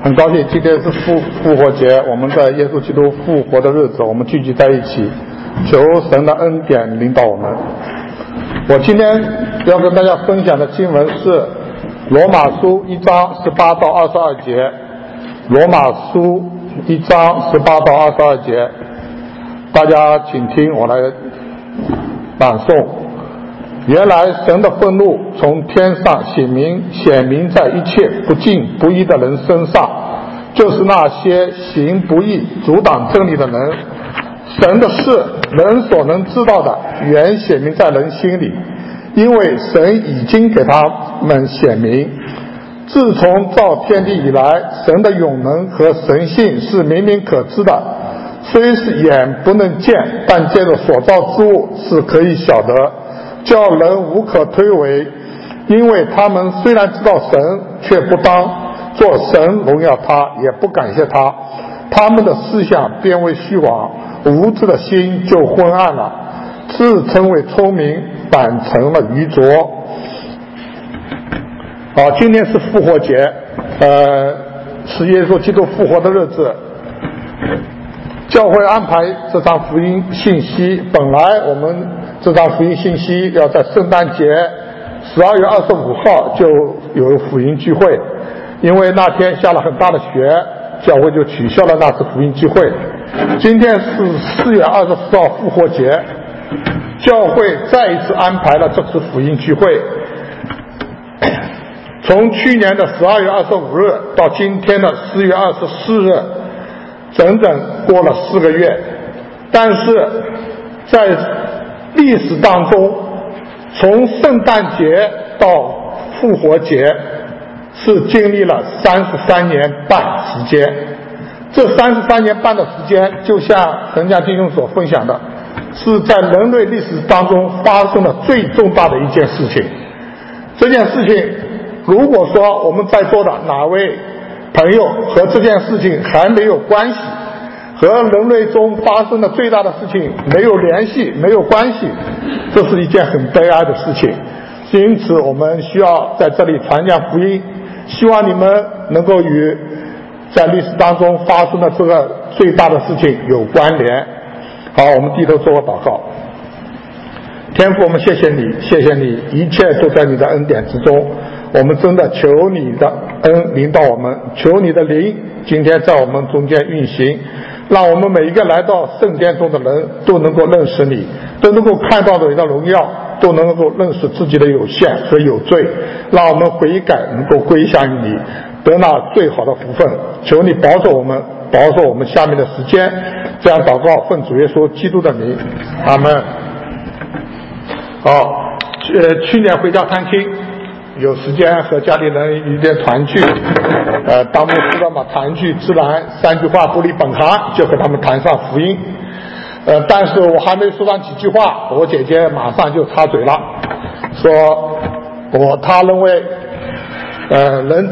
很高兴今天是复活节，我们在耶稣基督复活的日子，我们聚集在一起，求神的恩典领导我们。我今天要跟大家分享的经文是罗马书1章18到22节。罗马书1章18到22节，大家请听我来朗诵。原来神的愤怒从天上显明在一切不敬不义的人身上，就是那些行不义阻挡真理的人。神的事人所能知道的原显明在人心里，因为神已经给他们显明。自从造天地以来，神的永能和神性是明明可知的，虽是眼不能见，但借着所造之物是可以晓得，叫人无可推诿。因为他们虽然知道神，却不当做神荣耀他，也不感谢他，他们的思想变为虚妄，无知的心就昏暗了，自称为聪明，反成了愚拙。好，今天是复活节，是耶稣基督复活的日子。教会安排这张福音信息，本来我们这张福音信息要在圣诞节12月25号就有福音聚会，因为那天下了很大的雪，教会就取消了那次福音聚会。今天是4月24号复活节，教会再一次安排了这次福音聚会。从去年的12月25日到今天的4月24日，整整过了4个月。但是在历史当中，从圣诞节到复活节是经历了33年半时间。这33年半的时间，就像陈家弟兄所分享的，是在人类历史当中发生了最重大的一件事情。这件事情，如果说我们在座的哪位朋友和这件事情还没有关系，和人类中发生的最大的事情没有联系，没有关系，这是一件很悲哀的事情。因此我们需要在这里传讲福音，希望你们能够与在历史当中发生的这个最大的事情有关联。好，我们低头做个祷告。天父，我们谢谢你，谢谢你，一切都在你的恩典之中。我们真的求你的恩领导我们，求你的灵今天在我们中间运行，让我们每一个来到圣殿中的人都能够认识你，都能够看到你的荣耀，都能够认识自己的有限和有罪，让我们悔改，能够归向于你，得那最好的福分。求你保守我们，保守我们下面的时间。这样祷告，奉主耶稣基督的名，阿们。好，去年回家探亲，有时间和家里人一点团聚，当牧师的嘛，谈聚自然3句话不离本行，就和他们谈上福音。但是我还没说上几句话，我姐姐马上就插嘴了，说她认为，人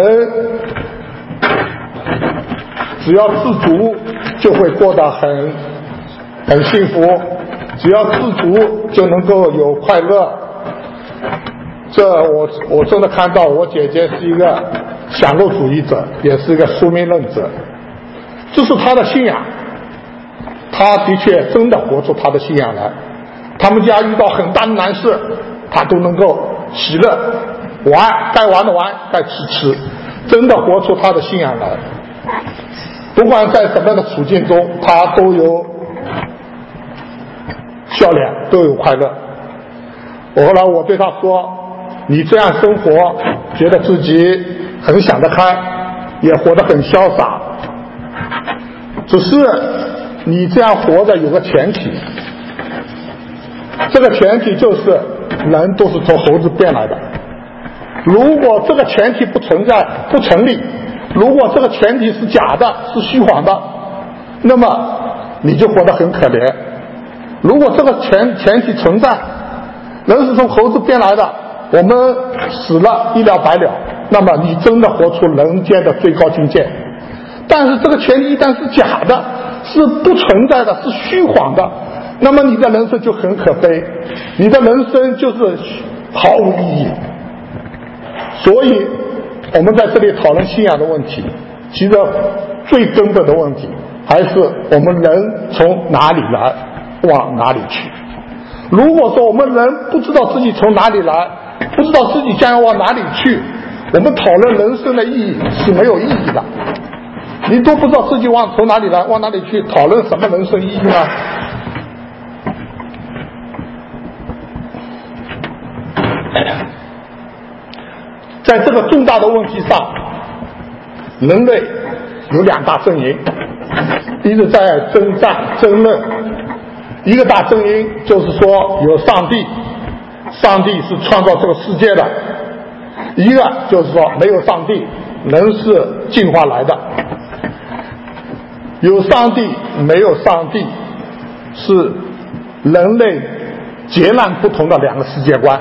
只要知足就会过得很幸福，只要知足就能够有快乐。这我真的看到我姐姐是一个享乐主义者，也是一个宿命论者，这是她的信仰。她的确真的活出她的信仰来，他们家遇到很大的难事，她都能够喜乐，玩该玩的玩，该吃，真的活出她的信仰来。不管在什么样的处境中，她都有笑脸，都有快乐。后来我对她说，你这样生活，觉得自己很想得开，也活得很潇洒，只是你这样活着有个前提，这个前提就是人都是从猴子变来的。如果这个前提不存在，不成立，如果这个前提是假的，是虚晃的，那么你就活得很可怜。如果这个前提存在，人是从猴子变来的，我们死了一了百了，那么你真的活出人间的最高境界。但是这个前提一旦是假的，是不存在的，是虚晃的，那么你的人生就很可悲，你的人生就是毫无意义。所以我们在这里讨论信仰的问题， 其实最根本的问题还是我们人从哪里来，往哪里去。如果说我们人不知道自己从哪里来，不知道自己将要往哪里去，我们讨论人生的意义是没有意义的。你都不知道自己从哪里来，往哪里去，讨论什么人生意义呢？在这个重大的问题上，人类有两大阵营一直在争战争论。一个大阵营就是说有上帝，上帝是创造这个世界的；一个就是说没有上帝，人是进化来的。有上帝没有上帝是人类截然不同的两个世界观，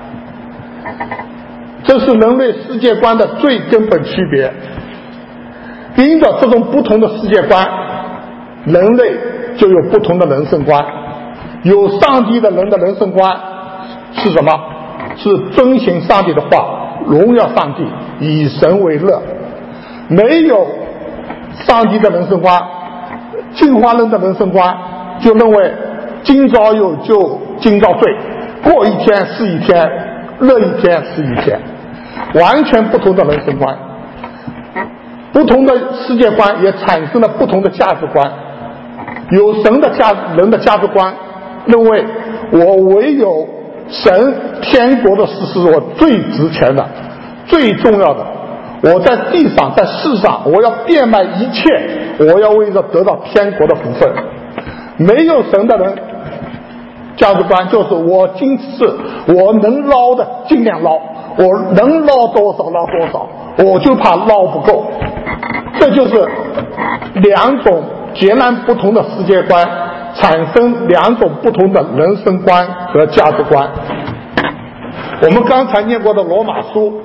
这是人类世界观的最根本区别。因着这种不同的世界观，人类就有不同的人生观。有上帝的人的人生观是什么？是遵循上帝的话，荣耀上帝，以神为乐。没有上帝的人生观，进化论的人生观就认为今朝有酒今朝醉，过一天是一天，乐一天是一天，完全不同的人生观。不同的世界观也产生了不同的价值观。有神的人的价值观认为，我唯有神天国的事是我最值钱的，最重要的。我在地上在世上，我要变卖一切，我要为了得到天国的福分。没有神的人价值观就是我今次我能捞的尽量捞，我能捞多少捞多少，我就怕捞不够。这就是两种截然不同的世界观，产生两种不同的人生观和价值观。我们刚才念过的罗马书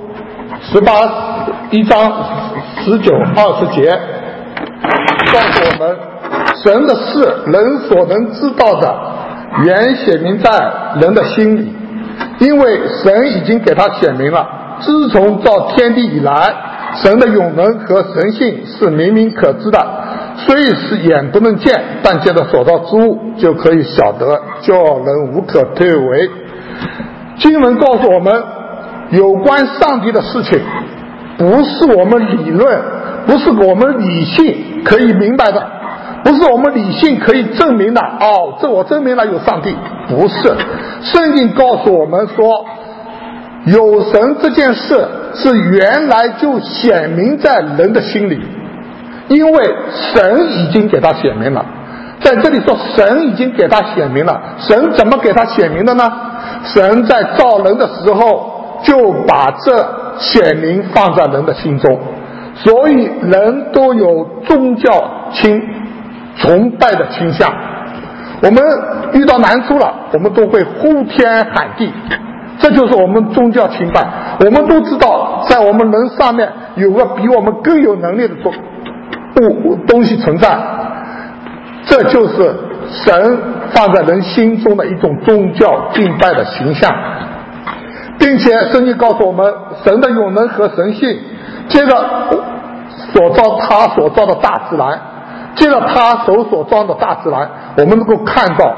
1章19、20节告诉我们，神的事人所能知道的原显明在人的心里，因为神已经给他显明了。自从造天地以来，神的永能和神性是明明可知的，虽是眼不能见，但借着所造之物就可以晓得，叫人无可推诿。经文告诉我们，有关上帝的事情不是我们理论，不是我们理性可以明白的，不是我们理性可以证明的。这我证明了有上帝，不是。圣经告诉我们说，有神这件事是原来就显明在人的心里，因为神已经给他显明了。在这里说神已经给他显明了，神怎么给他显明的呢？神在造人的时候就把这显明放在人的心中，所以人都有宗教崇拜的倾向。我们遇到难处了，我们都会呼天喊地，这就是我们宗教崇拜。我们都知道在我们人上面有个比我们更有能力的东西存在，这就是神放在人心中的一种宗教敬拜的形象。并且圣经告诉我们，神的永能和神性，接着他所造的大自然，接着他所造的大自然，我们能够看到，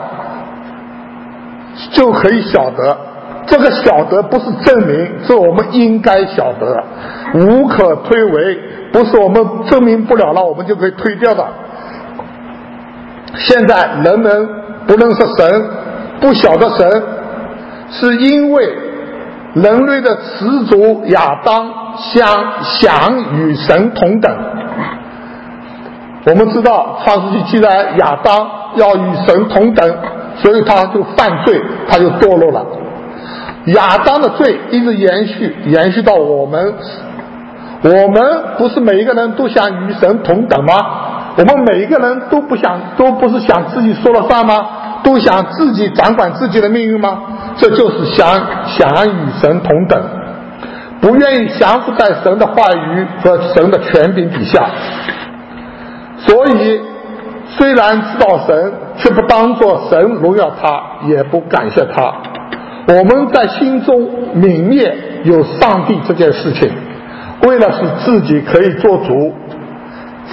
就可以晓得。这个晓得不是证明，是我们应该晓得，无可推诿，不是我们证明不了了我们就可以推掉的。现在人们不认识神，不晓得神，是因为人类的始祖亚当想与神同等。我们知道创世纪记载亚当要与神同等，所以他就犯罪，他就堕落了。亚当的罪一直延续到我们不是每一个人都想与神同等吗？我们每一个人都不是想自己说了算吗？都想自己掌管自己的命运吗？这就是想与神同等，不愿意降服在神的话语和神的权柄底下。所以虽然知道神，却不当作神荣耀他，也不感谢他。我们在心中泯灭有上帝这件事情，为了使自己可以做主，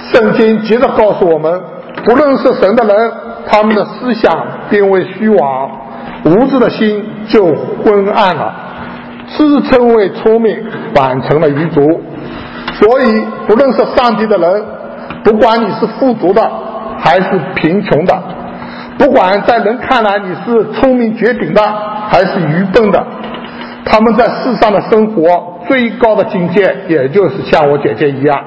圣经接着告诉我们，不认识神的人，他们的思想变为虚妄，无知的心就昏暗了，自称为聪明，反成了愚拙。所以不认识上帝的人，不管你是富足的还是贫穷的，不管在人看来你是聪明绝顶的还是愚笨的，他们在世上的生活最高的境界，也就是像我姐姐一样，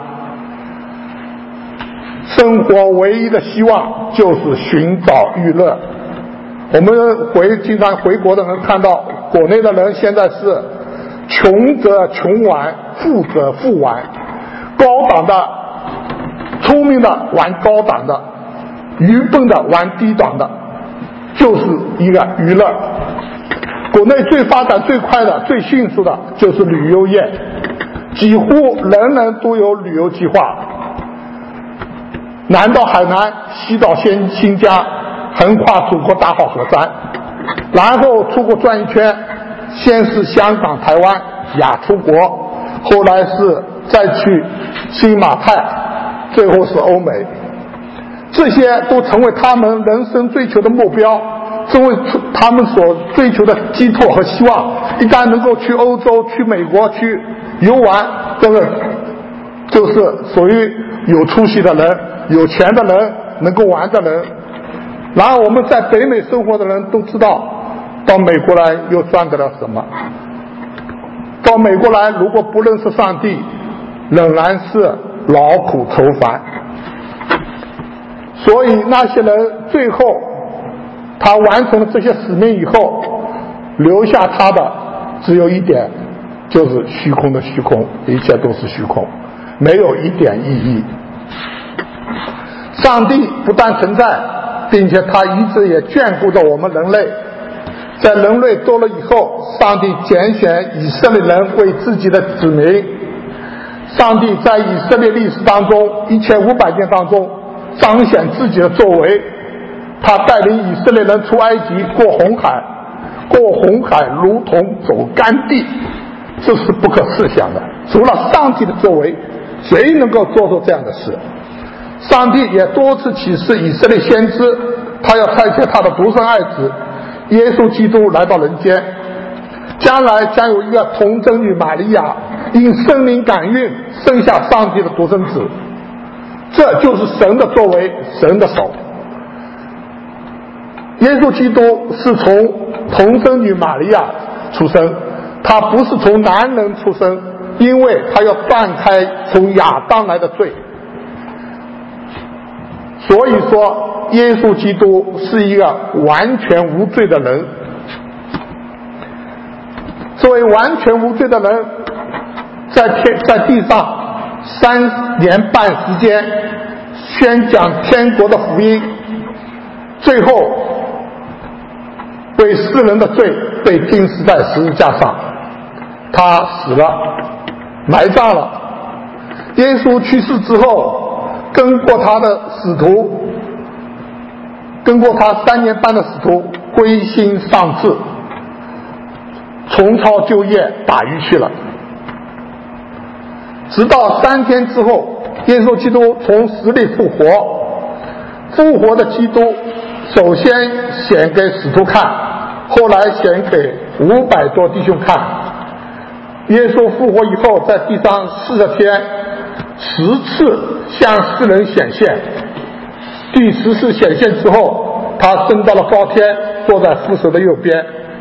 生活唯一的希望就是寻找娱乐。我们经常回国的人看到国内的人现在是穷则穷玩，富则富玩，高档的聪明的玩高档的，愚笨的玩低档的，就是一个娱乐。国内最发展最快的最迅速的就是旅游业，几乎人人都有旅游计划，南到海南，西到新疆，横跨祖国大好河山，然后出国转一圈，先是香港台湾亚出国，后来是再去新马泰，最后是欧美。这些都成为他们人生追求的目标，成为他们所追求的寄托和希望。一旦能够去欧洲去美国去游玩，这个就是属于有出息的人，有钱的人，能够玩的人。然后我们在北美生活的人都知道，到美国来又赚得了什么？到美国来如果不认识上帝，仍然是劳苦愁烦。所以那些人最后他完成了这些使命以后，留下他的只有一点，就是虚空的虚空，一切都是虚空，没有一点意义。上帝不但存在，并且他一直也眷顾着我们人类。在人类多了以后，上帝拣选以色列人为自己的子民。上帝在以色列历史当中1500年当中彰显自己的作为，他带领以色列人出埃及，过红海如同走干地，这是不可思想的。除了上帝的作为，谁能够做出这样的事？上帝也多次启示以色列先知，他要差遣他的独生爱子耶稣基督来到人间，将来将有一个童贞女玛利亚因圣灵感孕生下上帝的独生子，这就是神的作为，神的手。耶稣基督是从童贞女玛利亚出生，他不是从男人出生，因为他要断开从亚当来的罪。所以说耶稣基督是一个完全无罪的人。作为完全无罪的人，在地上3年半时间宣讲天国的福音，最后为世人的罪被钉死在十字架上，他死了，埋葬了。耶稣去世之后，跟过他3年半的使徒归心丧志，重操旧业，打鱼去了。直到3天之后，耶稣基督从死里复活。复活的基督首先显给使徒看，后来显给500多弟兄看。耶稣复活以后，在地上40天10次向世人显现。第10次显现之后，他升到了高天，坐在父神的右边。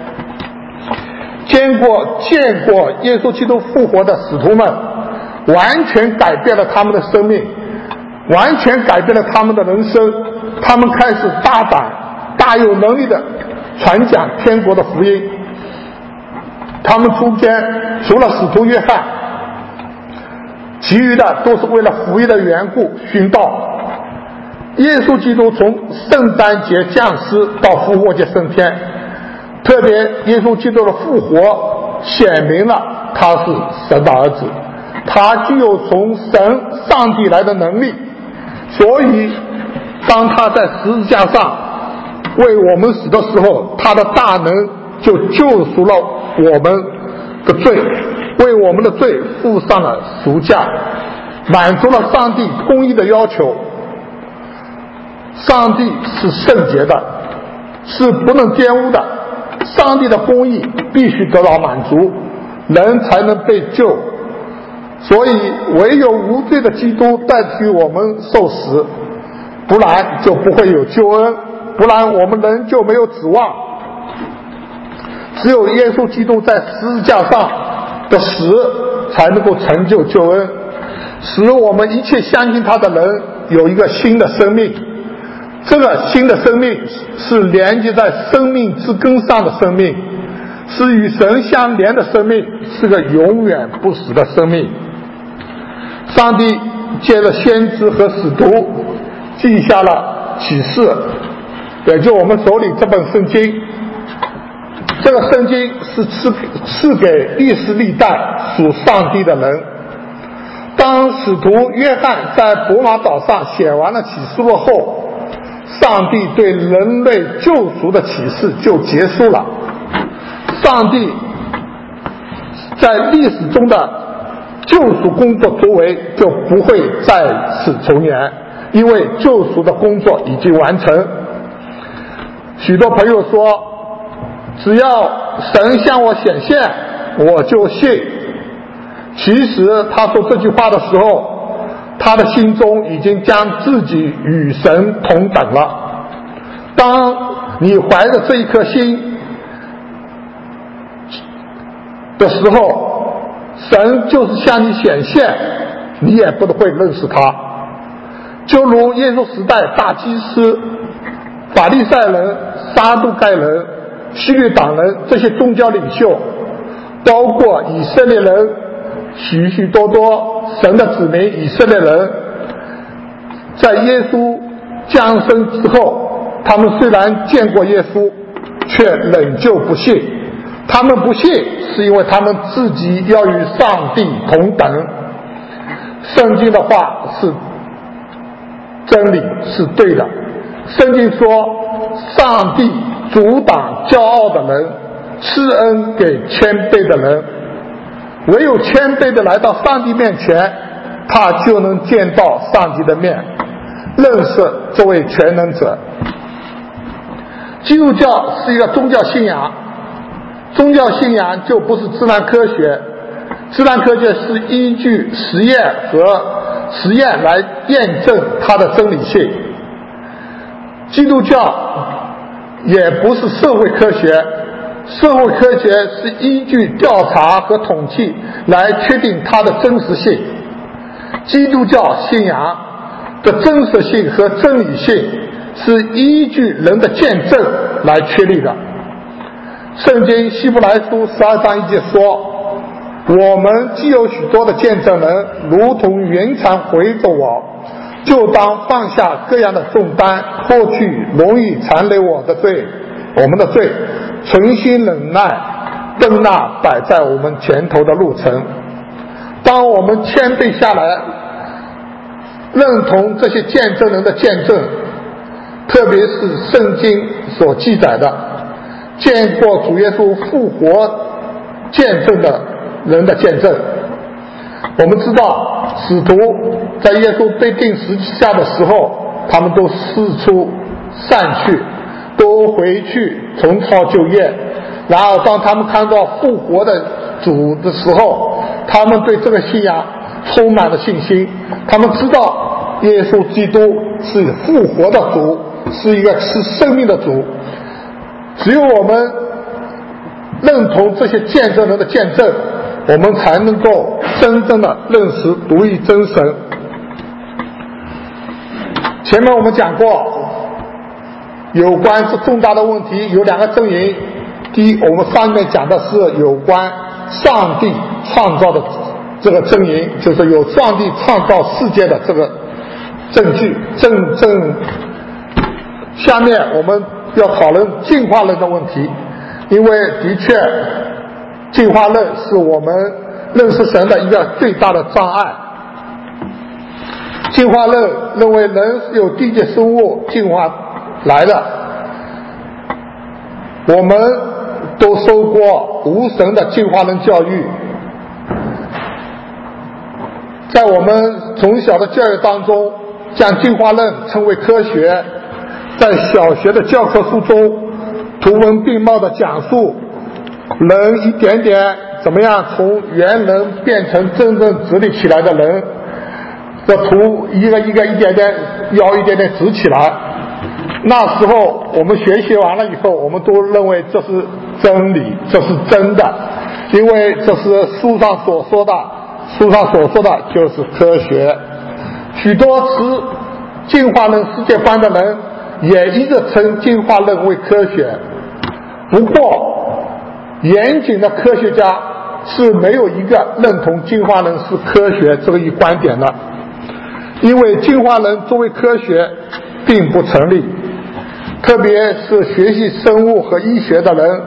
见过耶稣基督复活的使徒们，完全改变了他们的生命，完全改变了他们的人生。他们开始大胆大有能力的传讲天国的福音。他们中间除了使徒约翰，其余的都是为了福音的缘故殉道。耶稣基督从圣诞节降世到复活节升天，特别耶稣基督的复活显明了他是神的儿子，他具有从上帝来的能力。所以当他在十字架上为我们死的时候，他的大能就救赎了我们的罪，为我们的罪付上了赎价。 满足了上帝公义的要求。上帝是圣洁的，是不能玷污的，上帝的公义必须得到满足，人才能被救。所以唯有无罪的基督代替我们受死，不然就不会有救恩，不然我们人就没有指望。只有耶稣基督在十字架上的死才能够成就救恩，使我们一切相信他的人有一个新的生命。这个新的生命是连接在生命之根上的生命，是与神相连的生命，是个永远不死的生命。上帝借着先知和使徒记下了启示，也就我们手里这本圣经。这个圣经是赐给历世历代属上帝的人。当使徒约翰在伯马岛上写完了启示录后，上帝对人类救赎的启示就结束了。上帝在历史中的救赎工作作为就不会再次重演，因为救赎的工作已经完成。许多朋友说，只要神向我显现，我就信。其实他说这句话的时候，他的心中已经将自己与神同等了。当你怀着这一颗心的时候，神就是向你显现，你也不会认识他。就如耶稣时代大祭司、法利赛人、撒都该人、希律党人这些宗教领袖，包括以色列人许许多多神的子民以色列人，在耶稣降生之后，他们虽然见过耶稣，却仍旧不信。他们不信是因为他们自己要与上帝同等。圣经的话是真理，是对的。圣经说，上帝阻挡骄傲的人，赐恩给谦卑的人。唯有谦卑的来到上帝面前，他就能见到上帝的面，认识这位全能者。基督教是一个宗教信仰，宗教信仰就不是自然科学，自然科学是依据实验来验证它的真理性。基督教也不是社会科学，社会科学是依据调查和统计来确定它的真实性。基督教信仰的真实性和真理性是依据人的见证来确立的。圣经希伯来书12章1节说，我们既有许多的见证人，如同云彩围着我，就当放下各样的重担，脱去容易缠累我们的罪，存心忍耐，奔那摆在我们前头的路程。当我们谦卑下来，认同这些见证人的见证，特别是圣经所记载的见过主耶稣复活见证的人的见证。我们知道使徒在耶稣被钉十字架的时候，他们都四处散去，都回去重操旧业，然后当他们看到复活的主的时候，他们对这个信仰充满了信心。他们知道耶稣基督是复活的主，是一个是生命的主。只有我们认同这些见证人的见证，我们才能够真正的认识独一真神。前面我们讲过，有关这重大的问题有两个阵营。第一，我们上面讲的是有关上帝创造的这个阵营，就是有上帝创造世界的这个证据下面我们要讨论进化论的问题，因为的确进化论是我们认识神的一个最大的障碍。进化论认为人是由低阶生物进化来的，我们都受过无神的进化论教育， 在我们从小的教育当中，将进化论称为科学，在小学的教科书中图文并茂的讲述人一点点怎么样从猿人变成真正直立起来的人，这图一点点腰一点点直起来。那时候我们学习完了以后，我们都认为这是真理，这是真的，因为这是书上所说的就是科学。许多持进化论世界观的人也一直称进化论为科学，不过严谨的科学家是没有一个认同进化论是科学这一观点的，因为进化论作为科学并不成立，特别是学习生物和医学的人，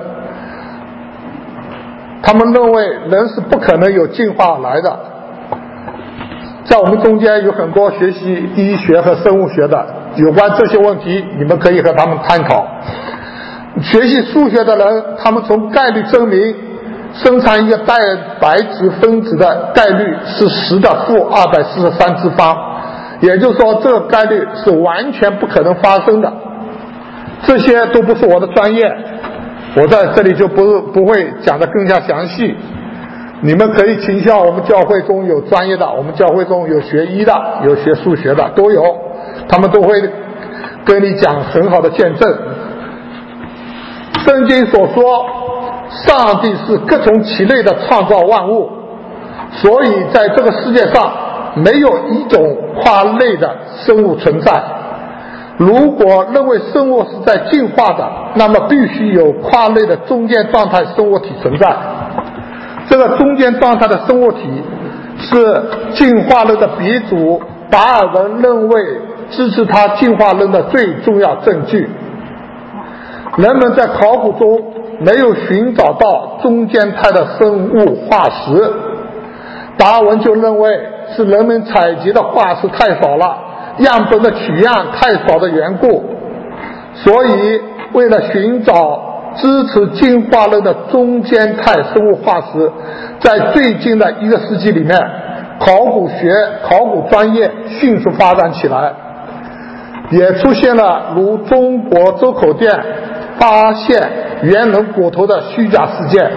他们认为人是不可能有进化来的。在我们中间有很多学习医学和生物学的，有关这些问题你们可以和他们探讨。学习数学的人，他们从概率证明生产一个蛋白质分子的概率是10的负243次方，也就是说这个概率是完全不可能发生的。这些都不是我的专业，我在这里就不会讲得更加详细，你们可以请教我们教会中有专业的，我们教会中有学医的，有学数学的，都有，他们都会跟你讲很好的见证。圣经所说上帝是各从其类的创造万物，所以在这个世界上没有一种跨类的生物存在。如果认为生物是在进化的，那么必须有跨类的中间状态生物体存在。这个中间状态的生物体是进化论的鼻祖达尔文认为支持他进化论的最重要证据。人们在考古中没有寻找到中间态的生物化石，达尔文就认为是人们采集的化石太少了，样本的取样太少的缘故，所以为了寻找支持进化论的中间态生物化石，在最近的1个世纪里面，考古专业迅速发展起来，也出现了如中国周口店发现猿人骨头的虚假事件。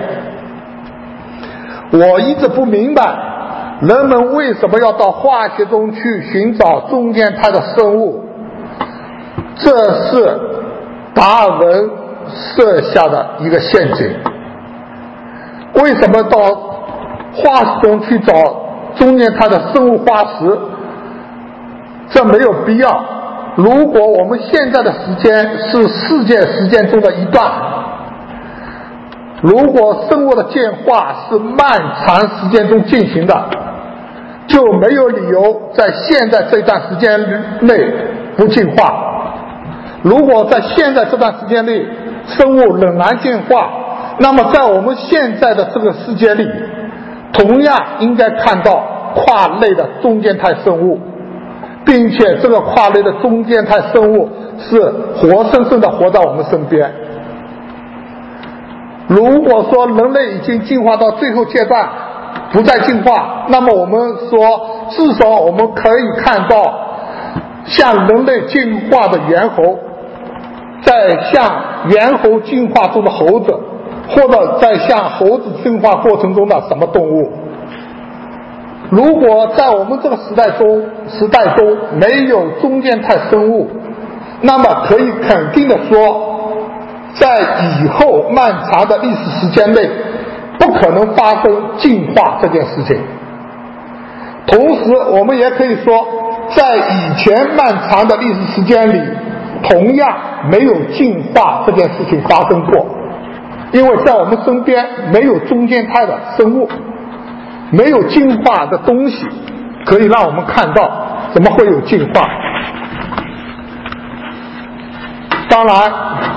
我一直不明白人们为什么要到化学中去寻找中间态的生物，这是达尔文设下的一个陷阱。为什么到化石中去找中间态的生物化石？这没有必要。如果我们现在的时间是世界时间中的一段，如果生物的进化是漫长时间中进行的，就没有理由在现在这段时间内不进化。如果在现在这段时间内生物仍然进化，那么在我们现在的这个世界里，同样应该看到跨类的中间态生物，并且这个跨类的中间态生物是活生生的活在我们身边。如果说人类已经进化到最后阶段不再进化，那么我们说至少我们可以看到像人类进化的猿猴，在像猿猴进化中的猴子，或者在像猴子进化过程中的什么动物。如果在我们这个时代中没有中间态生物，那么可以肯定的说，在以后漫长的历史时间内不可能发生进化这件事情。同时我们也可以说，在以前漫长的历史时间里同样没有进化这件事情发生过，因为在我们身边没有中间态的生物，没有进化的东西可以让我们看到，怎么会有进化？当然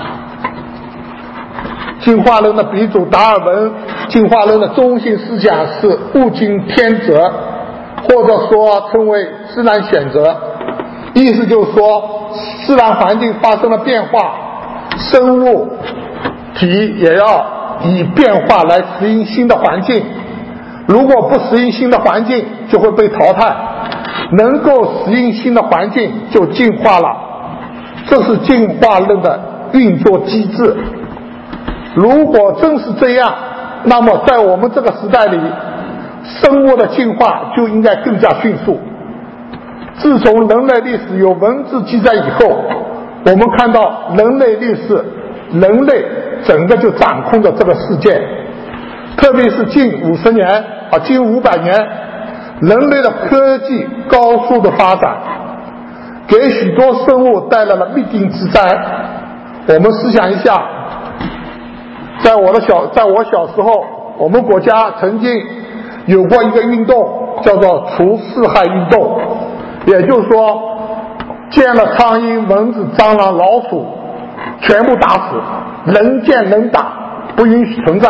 进化论的鼻祖达尔文进化论的中心思想是物竞天择，或者说称为自然选择，意思就是说自然环境发生了变化，生物体也要以变化来适应新的环境。 如果不适应新的环境，就会被淘汰；能够适应新的环境，就进化了。这是进化论的运作机制。如果真是这样，那么在我们这个时代里，生物的进化就应该更加迅速。自从人类历史有文字记载以后，我们看到人类历史，人类整个就掌控着这个世界。特别是近50年近500年，人类的科技高速的发展，给许多生物带来了灭顶之灾。我们思想一下，在我小时候，我们国家曾经有过一个运动，叫做除四害运动，也就是说，见了苍蝇、蚊子、蟑螂、老鼠，全部打死，人见人打，不允许存在。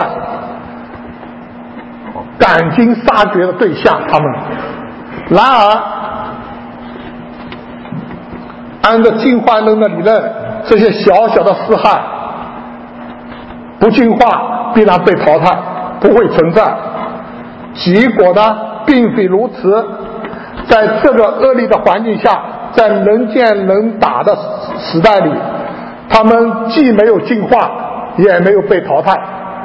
赶尽杀绝的对象，他们。然而，按照进化论的理论，这些小小的四害不进化必然被淘汰，不会存在。结果呢，并非如此。在这个恶劣的环境下，在人见人打的时代里，他们既没有进化，也没有被淘汰。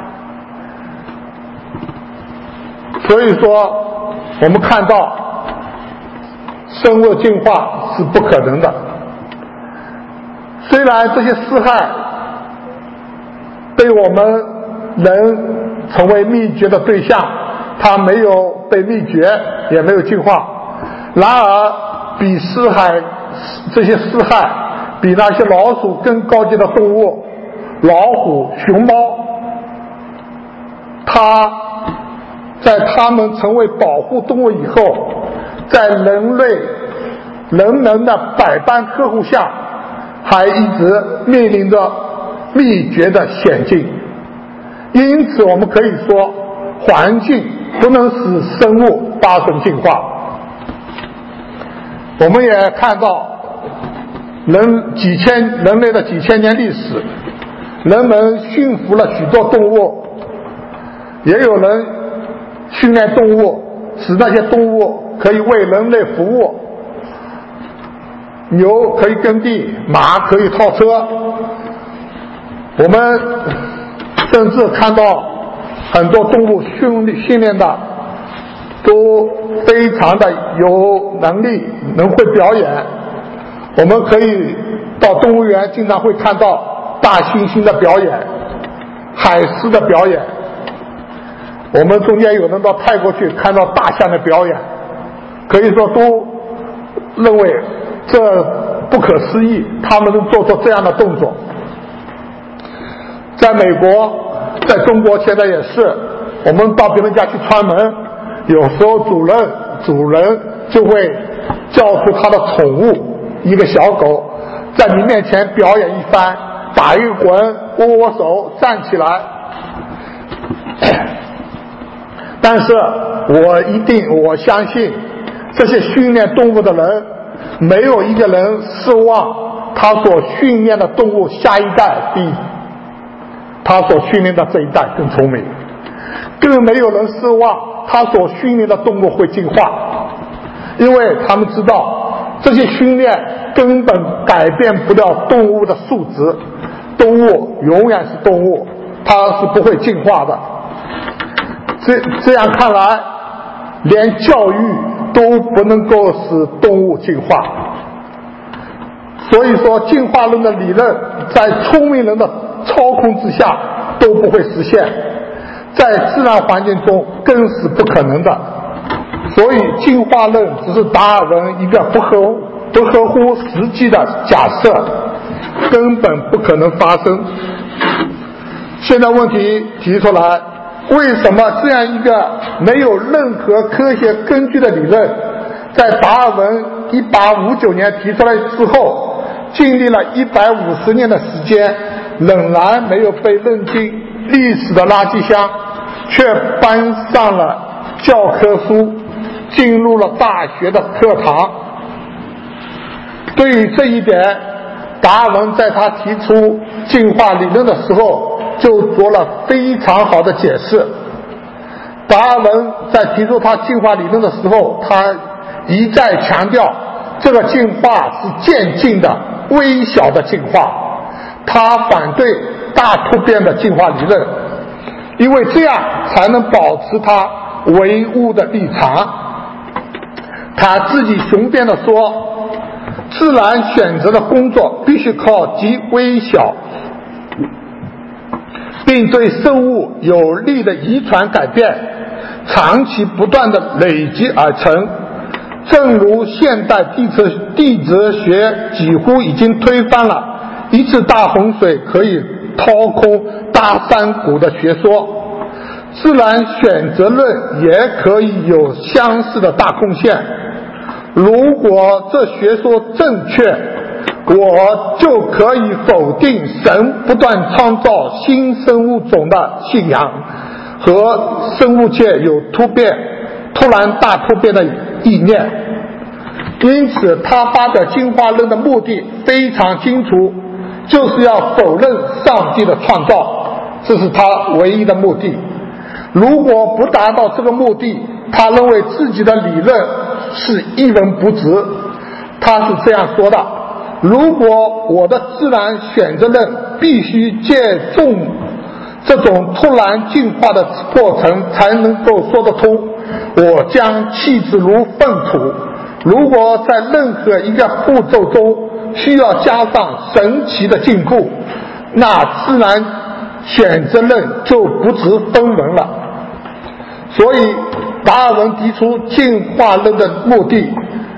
所以说，我们看到生物进化是不可能的。虽然这些四害被我们人成为灭绝的对象，它没有被灭绝，也没有进化。然而，比这些四害比那些老鼠更高级的动物，老虎、熊猫，在它们成为保护动物以后，在人们的百般呵护下，还一直面临着灭绝的险境。因此我们可以说，环境不能使生物发生进化。我们也看到人类的几千年历史，人们驯服了许多动物，也有人训练动物，使那些动物可以为人类服务。牛可以耕地，马可以套车。我们甚至看到很多动物训练的都非常的有能力，能会表演。我们可以到动物园经常会看到大猩猩的表演，海狮的表演。我们中间有人到泰国去看到大象的表演，可以说都认为这不可思议，他们能做出这样的动作。在美国，在中国现在也是，我们到别人家去串门，有时候主人就会叫出他的宠物，一个小狗，在你面前表演一番，打一个滚，握手，站起来。但是我相信这些训练动物的人，没有一个人希望他所训练的动物下一代比他所训练的这一代更聪明，更没有人希望他所训练的动物会进化，因为他们知道这些训练根本改变不了动物的素质，动物永远是动物，它是不会进化的。这样看来，连教育都不能够使动物进化。所以说，进化论的理论在聪明人的操控之下都不会实现，在自然环境中更是不可能的。所以进化论只是达尔文一个不合乎实际的假设，根本不可能发生。现在问题提出来，为什么这样一个没有任何科学根据的理论，在达尔文1859年提出来之后，经历了150年的时间，仍然没有被扔进历史的垃圾箱，却搬上了教科书，进入了大学的课堂？对于这一点，达尔文在他提出进化理论的时候就做了非常好的解释。 达尔文在提出他进化理论的时候，他一再强调这个进化是渐进的、微小的进化，他反对大突变的进化理论，因为这样才能保持他唯物的立场。他自己雄辩地说，自然选择的工作必须靠极微小并对生物有利的遗传改变长期不断的累积而成，正如现代地质学几乎已经推翻了一次大洪水可以掏空大山谷的学说，自然选择论也可以有相似的大贡献。如果这学说正确，我就可以否定神不断创造新生物种的信仰和生物界有突然大突变的意念。因此他发表进化论的目的非常清楚，就是要否认上帝的创造，这是他唯一的目的。如果不达到这个目的，他认为自己的理论是一文不值。他是这样说的，如果我的自然选择论必须借重这种突然进化的过程才能够说得通，我将弃之如粪土。如果在任何一个步骤中需要加上神奇的进步，那自然选择论就不值分文了。所以达尔文提出进化论的目的，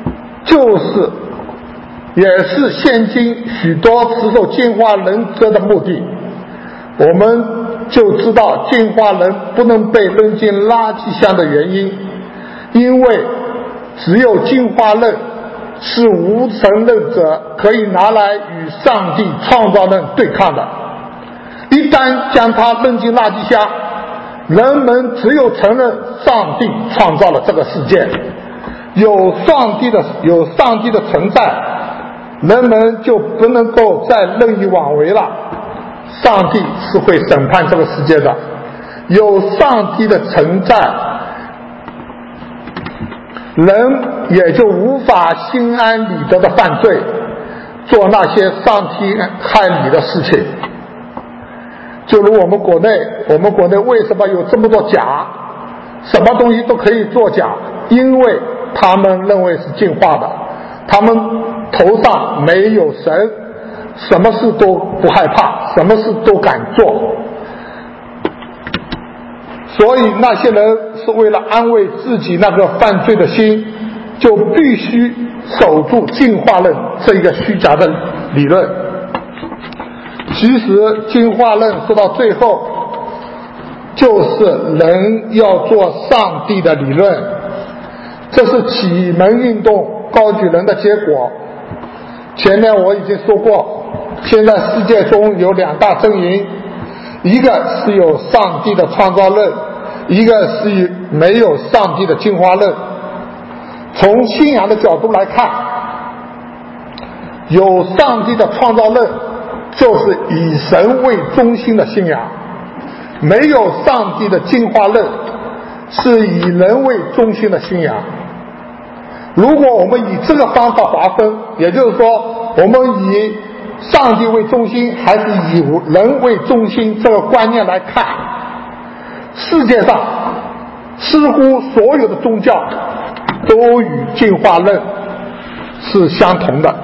也是现今许多持守进化论者的目的。我们就知道进化论不能被扔进垃圾箱的原因，因为只有进化论是无神论者可以拿来与上帝创造论对抗的。一旦将它扔进垃圾箱，人们只有承认上帝创造了这个世界，有上帝的存在，人们就不能够再任意妄为了。上帝是会审判这个世界的，有上帝的存在，人也就无法心安理得的犯罪，做那些伤天害理的事情。就如我们国内为什么有这么多假，什么东西都可以作假，因为他们认为是进化的，他们头上没有神，什么事都不害怕，什么事都敢做。所以那些人是为了安慰自己那个犯罪的心，就必须守住进化论这一个虚假的理论。其实进化论说到最后就是人要做上帝的理论，这是启蒙运动高举人的结果。前面我已经说过，现在世界中有两大阵营，一个是有上帝的创造论，一个是没有上帝的进化论。从信仰的角度来看，有上帝的创造论就是以神为中心的信仰，没有上帝的进化论是以人为中心的信仰。如果我们以这个方法划分，也就是说我们以上帝为中心还是以人为中心这个观念来看，世界上似乎所有的宗教都与进化论是相同的，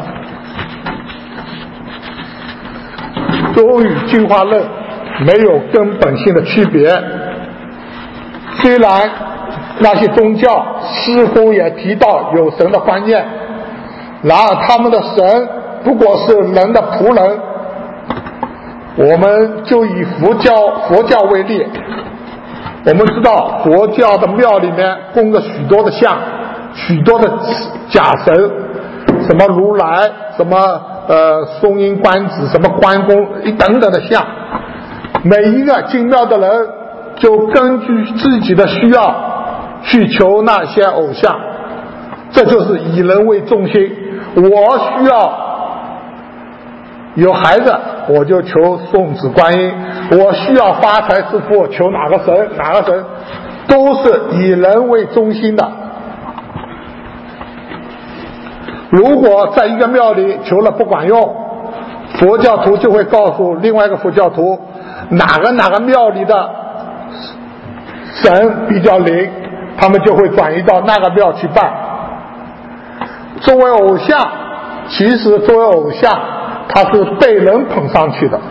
都与进化论没有根本性的区别。虽然那些宗教似乎也提到有神的观念，然而他们的神不过是人的仆人。我们就以佛教为例，我们知道佛教的庙里面供着许多的像，许多的假神，什么如来，什么松阴观子，什么关公，一等等的像。每一个进庙的人就根据自己的需要去求那些偶像，这就是以人为中心。我需要有孩子，我就求送子观音；我需要发财致富，求哪个神哪个神。 都是以人为中心的。如果在一个庙里求了不管用，佛教徒就会告诉另外一个佛教徒，哪个庙里的神比较灵，他们就会转移到那个庙去拜。作为偶像，其实作为偶像，他是被人捧上去的。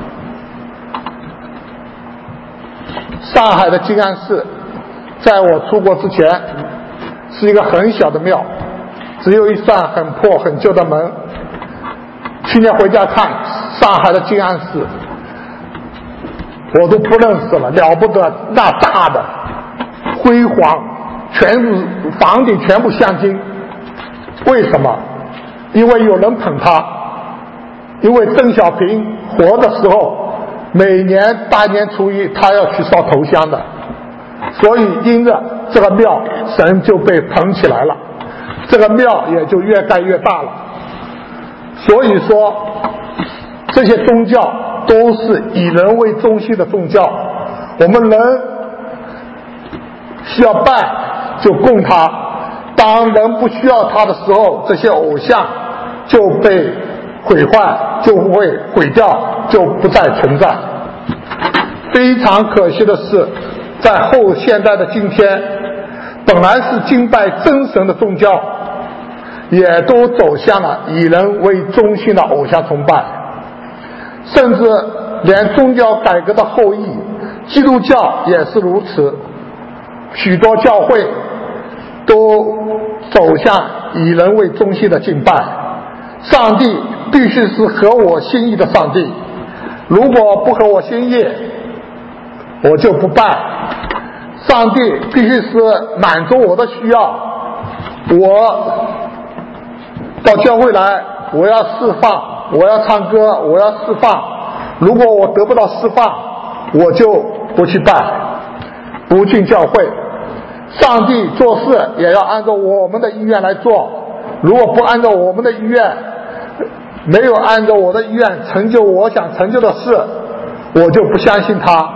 上海的静安寺，在我出国之前是一个很小的庙，只有一扇很破很旧的门。去年回家看上海的静安寺，我都不认识了，了不得，那大的辉煌，全部房顶全部镶金。为什么？因为有人捧他，因为邓小平活的时候，每年大年初一他要去烧头香的，所以因着这个庙，神就被捧起来了，这个庙也就越盖越大了。所以说，这些宗教都是以人为中心的宗教，我们人需要拜就供他，当人不需要他的时候，这些偶像就被毁坏，就会毁掉，就不再存在。非常可惜的是，在后现代的今天，本来是敬拜真神的宗教，也都走向了以人为中心的偶像崇拜，甚至连宗教改革的后裔基督教也是如此，许多教会都走向以人为中心的敬拜，上帝必须是合我心意的上帝，如果不合我心意，我就不拜。上帝必须是满足我的需要，我到教会来，我要释放，我要唱歌，我要释放，如果我得不到释放，我就不去拜，不进教会。上帝做事也要按照我们的意愿来做，如果不按照我们的意愿，没有按照我的意愿成就我想成就的事，我就不相信他。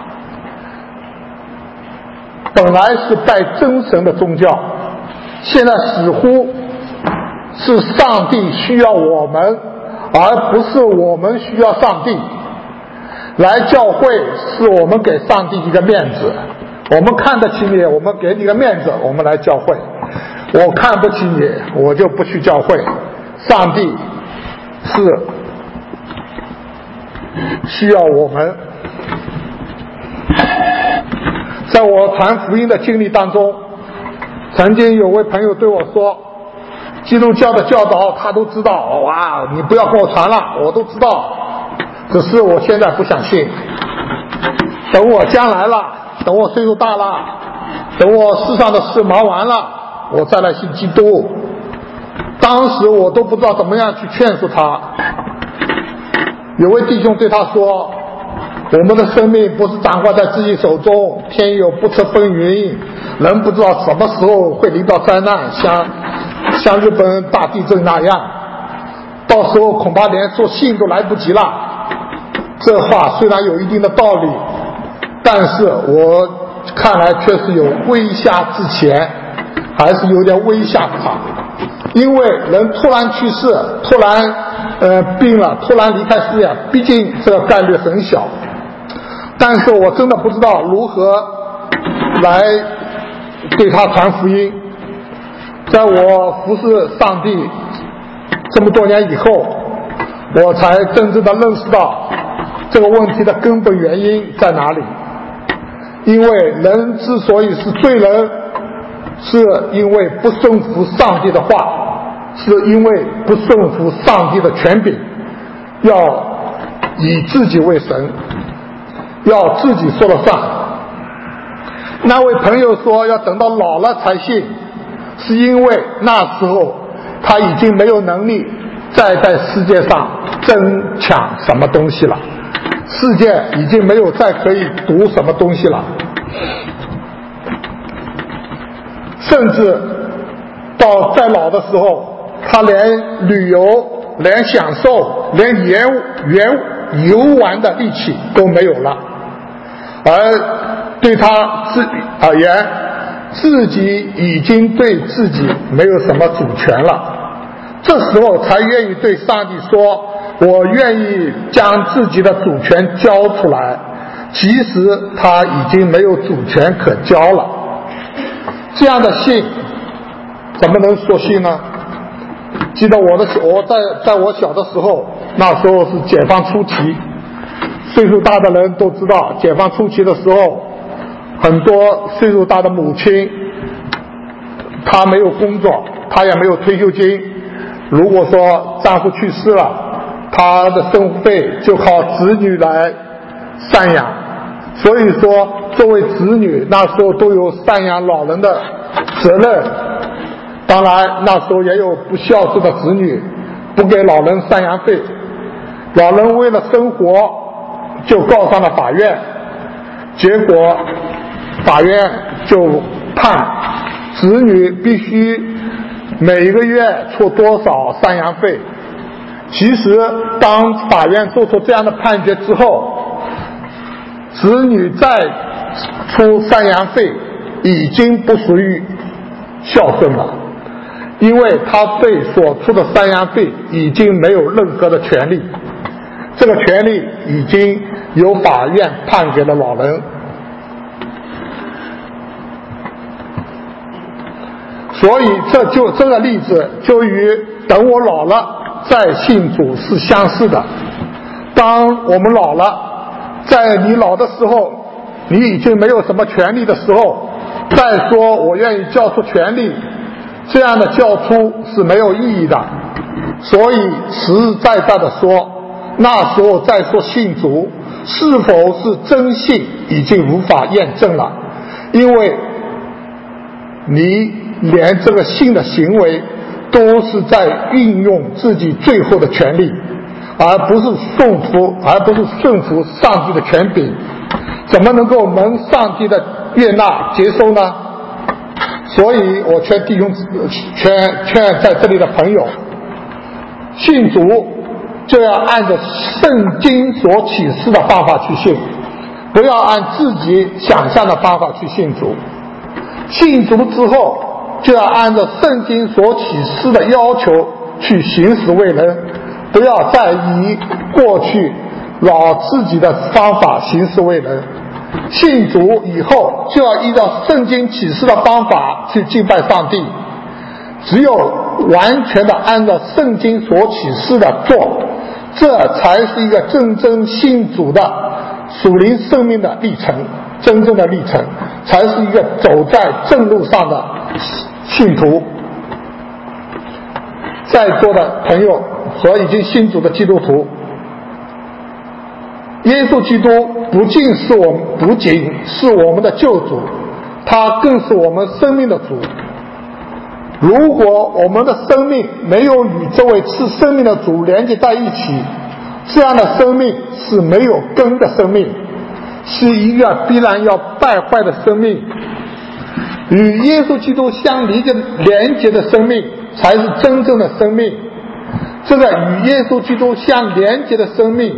本来是拜真神的宗教，现在似乎是上帝需要我们，而不是我们需要上帝。来教会是我们给上帝一个面子，我们看得起你，我们给你个面子，我们来教会。我看不起你，我就不去教会。上帝是需要我们。在我传福音的经历当中，曾经有位朋友对我说，基督教的教导他都知道，哇，你不要跟我传了，我都知道，只是我现在不相信，等我将来了，等我岁数大了，等我世上的事忙完了，我再来信基督。当时我都不知道怎么样去劝说他。有位弟兄对他说，我们的生命不是掌握在自己手中，天有不测风云，人不知道什么时候会临到灾难，像日本大地震那样，到时候恐怕连说信都来不及了。这话虽然有一定的道理，但是我看来确实有威吓之前，还是有点威吓他。因为人突然去世，突然病了，突然离开世界，毕竟这个概率很小。但是我真的不知道如何来对他传福音。在我服侍上帝这么多年以后，我才真正的认识到这个问题的根本原因在哪里。因为人之所以是罪人，是因为不顺服上帝的话，是因为不顺服上帝的权柄，要以自己为神，要自己说了算。那位朋友说要等到老了才信，是因为那时候他已经没有能力再在世界上争抢什么东西了，世界已经没有再可以读什么东西了，甚至到再老的时候，他连旅游、连享受、连游玩的力气都没有了。而对他而言，自己已经对自己没有什么主权了，这时候才愿意对上帝说，我愿意将自己的主权交出来，其实他已经没有主权可交了。这样的信怎么能说信呢？记得我在我小的时候，那时候是解放初期，岁数大的人都知道，解放初期的时候，很多岁数大的母亲，她没有工作，她也没有退休金，如果说丈夫去世了，她的生活费就靠子女来赡养，所以说作为子女那时候都有赡养老人的责任。当然那时候也有不孝顺的子女，不给老人赡养费，老人为了生活就告上了法院，结果法院就判子女必须每个月出多少赡养费。其实当法院做出这样的判决之后，子女再出赡养费已经不属于孝顺了，因为他对所出的赡养费已经没有任何的权利，这个权利已经由法院判给了老人。所以这个例子就与等我老了再信主是相似的。当我们老了，在你老的时候，你已经没有什么权利的时候，再说我愿意交出权利，这样的交出是没有意义的。所以实实在在的说，那时候再说信主是否是真信已经无法验证了，因为你连这个信的行为都是在运用自己最后的权利，而不是顺服上帝的权柄，怎么能够蒙上帝的悦纳接受呢？所以我劝弟兄劝在这里的朋友，信主就要按着圣经所启示的方法去信，不要按自己想象的方法去信主。信主之后就要按照圣经所启示的要求去行使为人，不要再以过去老自己的方法行事为人。信主以后就要依照圣经启示的方法去敬拜上帝，只有完全的按照圣经所启示的做，这才是一个真正信主的属灵生命的历程，真正的历程才是一个走在正路上的信徒。在座的朋友和已经信主的基督徒，耶稣基督不仅是我们的救主，他更是我们生命的主。如果我们的生命没有与这位赐生命的主连接在一起，这样的生命是没有根的生命，是一个必然要败坏的生命。与耶稣基督相连接的生命才是真正的生命。这个与耶稣基督相连接的生命，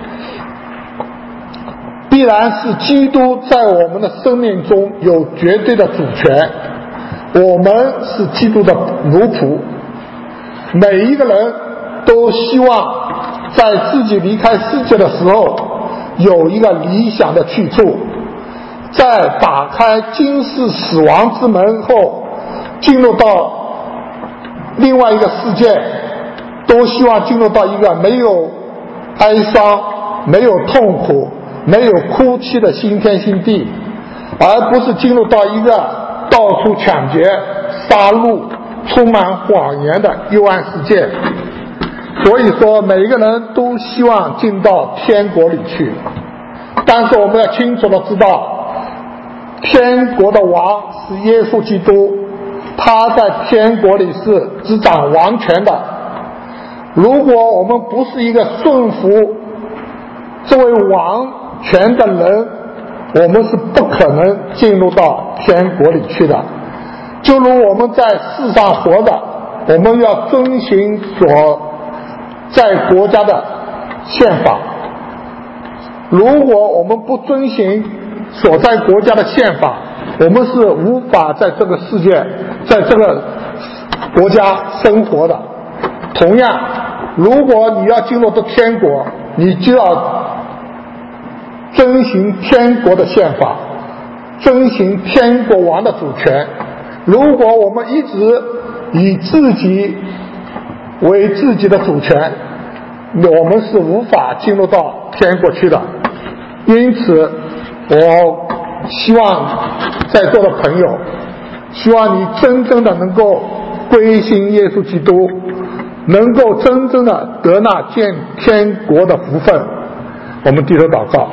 必然是基督在我们的生命中有绝对的主权，我们是基督的奴仆。每一个人都希望在自己离开世界的时候有一个理想的去处，在打开今世死亡之门后进入到另外一个世界，都希望进入到一个没有哀伤、没有痛苦、没有哭泣的新天新地，而不是进入到一个到处抢劫、杀戮、充满谎言的幽暗世界。所以说每一个人都希望进到天国里去，但是我们要清楚的知道，天国的王是耶稣基督，他在天国里是执掌王权的。如果我们不是一个顺服这位王权的人，我们是不可能进入到天国里去的。就如我们在世上活着，我们要遵循所在国家的宪法，如果我们不遵循所在国家的宪法，我们是无法在这个世界，在这个国家生活的。同样，如果你要进入到天国，你就要遵循天国的宪法，遵循天国王的主权。如果我们一直以自己为自己的主权，我们是无法进入到天国去的。因此，我希望在座的朋友，希望你真正的能够归信耶稣基督，能够真正的得那见天国的福分。我们低头祷告。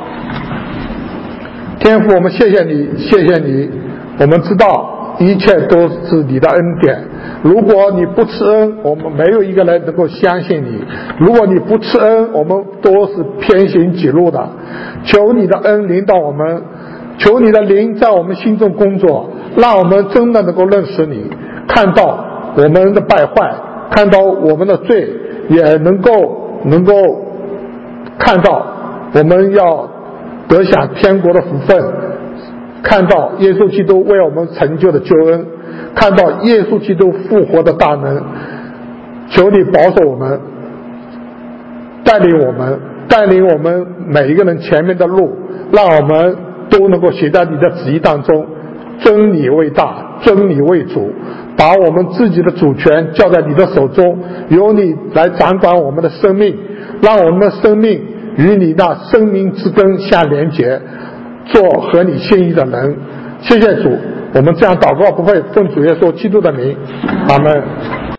天父，我们谢谢你，谢谢你，我们知道一切都是你的恩典。如果你不赐恩，我们没有一个人能够相信你。如果你不赐恩，我们都是偏行己路的。求你的恩临到我们，求你的灵在我们心中工作，让我们真的能够认识你，看到我们的败坏，看到我们的罪，也能够看到我们要得享天国的福分，看到耶稣基督为我们成就的救恩，看到耶稣基督复活的大能。求你保守我们，带领我们每一个人前面的路，让我们都能够写在你的旨意当中，尊你为大，尊你为主，把我们自己的主权交在你的手中，由你来掌管我们的生命，让我们的生命与你那生命之根相连结，做合你心意的人。谢谢主，我们这样祷告不会奉主耶稣基督的名，阿们。